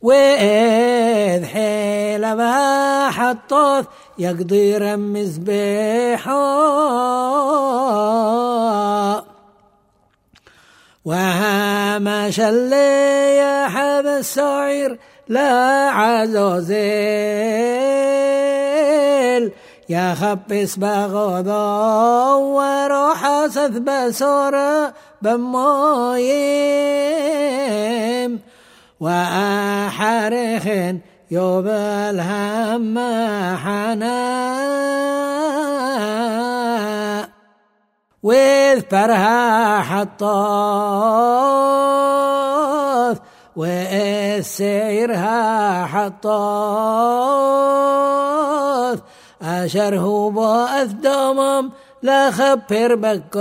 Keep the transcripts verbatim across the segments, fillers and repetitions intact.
وإذ حيل بها حطوث يقضي رمز بيحو وهامش اللي يحب السعير لا عزوزيل يخبس بغضو وروح سث بسورة بمويم وأحرخ يوبل هم حنا وإذ برها حطوث وإذ سيرها حطوث أشره بأث دمم لا خبر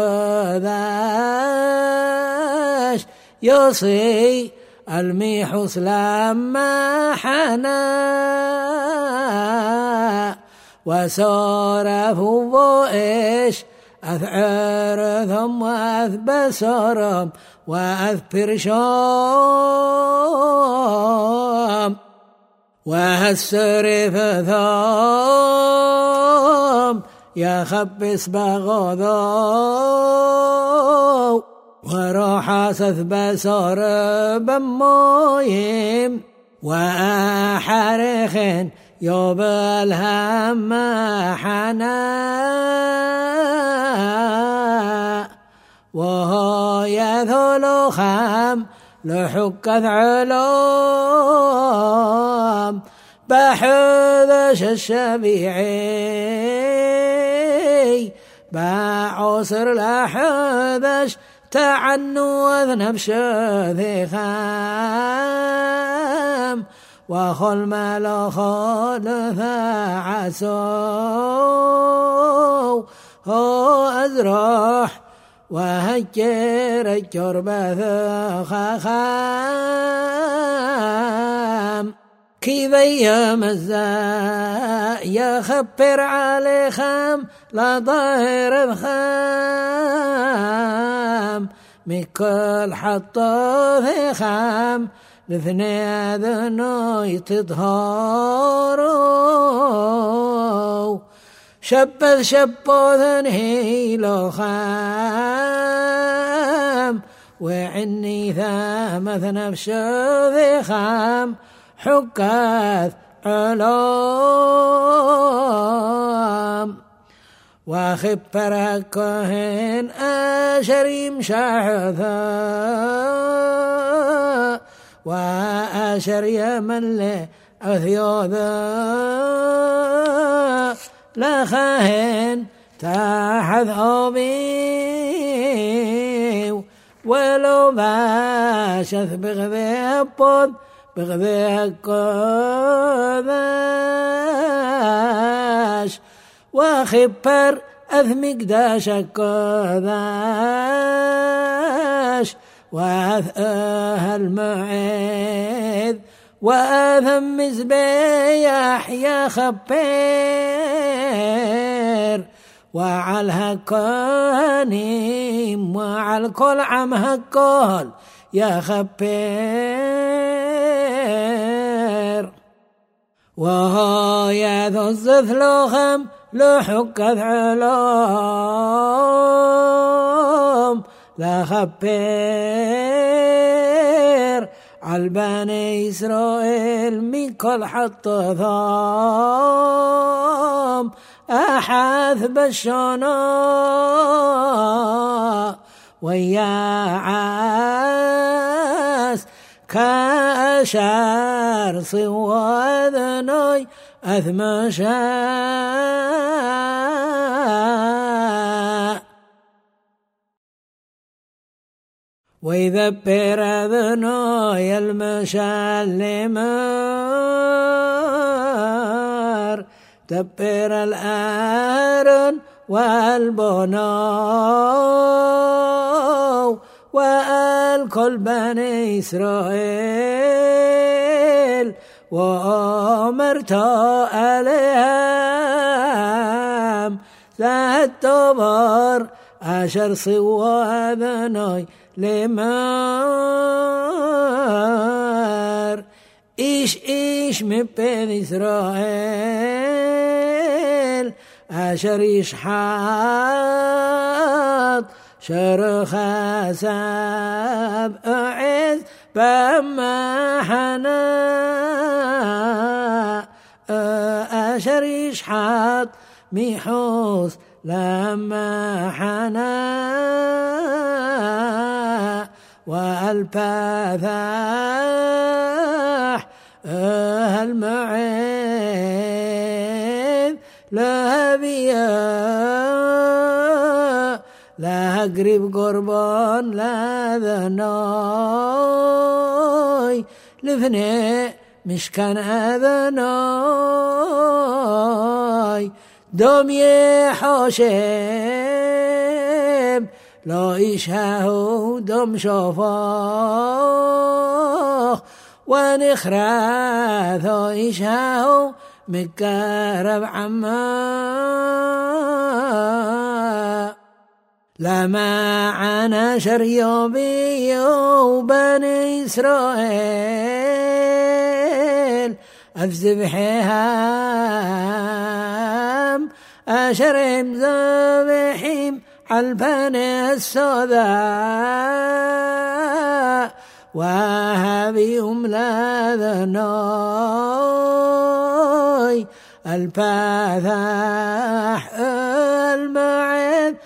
بكذاش يصي الميحوس لما حنا وسورف بوئش أثعرثهم وأثبسرهم وأثبرشهم وهالسرف ثم يخبس بغضو وروح سثبسر بمويم وأحرخ يوبل هم حنا وهو يذل خام لحكة علوم بحذش الشبيعي بعصر لحذش تعنوذ نبش ذي خام وخل ملخول فعسو هو أزرح وهجر الجربة خام كيف يمزا يخبر علي خام لا ظاهر الخام مكل حطه في خام لثني أذنو يتظهروا شبث شبو ذنهي لو خام وعني ثامث نفس ذي خام حكاث علوم وخبر كهن أشريم شاحثا وأشر يمن له أثيوذا لا خاهن تحت أبي ولو باشث بغذي بود بغذي كذاش وخبر أثمك داش كذاش وأثأها المعيذ وأثم مزبيح يا خبير وعلى هكانيم وعلى كل عم هكال يا خبير وهو يذو الزثلوخم لحكة علوم لا خبير عالبني إسرائيل من كل حط ثام أحاث بالشنا ويا عاس كأشار صوى ذنوي أثمشا ويذبر ذنوي المشالمار دبر الآرن والبنو والكل بني إسرائيل وأمرت عليهم ذات دبر أشر صوى ذنوي لمار איש איש מפן ישראל אשר ישחט שרוך סב עז במחנה אשר ישחט מחוץ למחנה والبذاح المعين لهبيا لا قريب قربان لا ذناي لفني مشكان أذناي دم يحاشم لا يشهو دم شفاخ ونخراث يشهو مكارب عما لما عنا شريوبي وبني إسرائيل أفزبحهم أشرهم ذبحهم عالبني السوداء وهبيهم لذناي البذاح المعين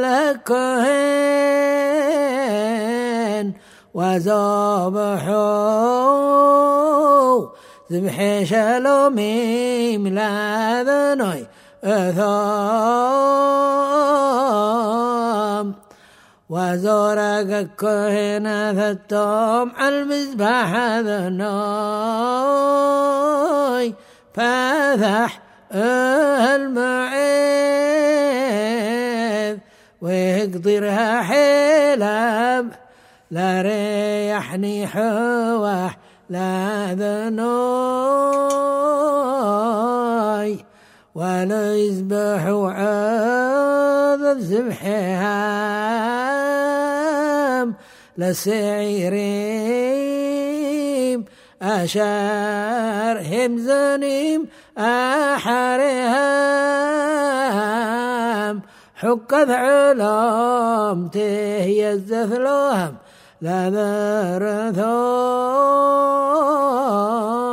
الكهن وذبحوا ذبح شلوميم لذناي أثام وزورق الكهنة التوم على المذبح ذناي فذح المعيذ ويقدرها حلم لا ريحني حواح لا ذناي ولا يذبحوا عذب ذبحهم لسعيريم أشارهم زنيم أحرهم حكت علام تهيزث لهم لا ذرثهم